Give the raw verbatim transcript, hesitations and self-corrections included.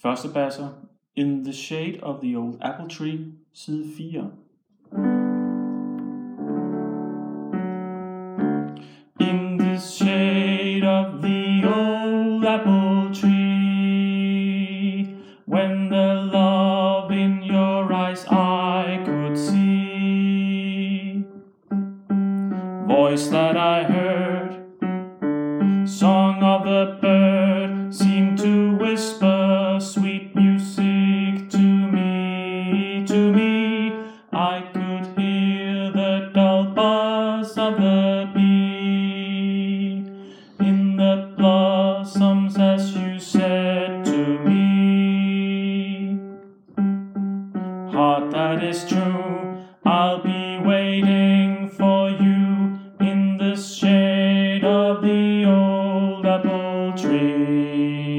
Første basser, In the Shade of the Old Apple Tree, side fire. In the shade of the old apple tree, when the love in your eyes I could see, voice that I heard, song of the bird, seemed to whisper sweet music to me, to me. I could hear the dull buzz of the bee in the blossoms as you said to me. Heart that is true, I'll be waiting for you in the shade of the old apple tree.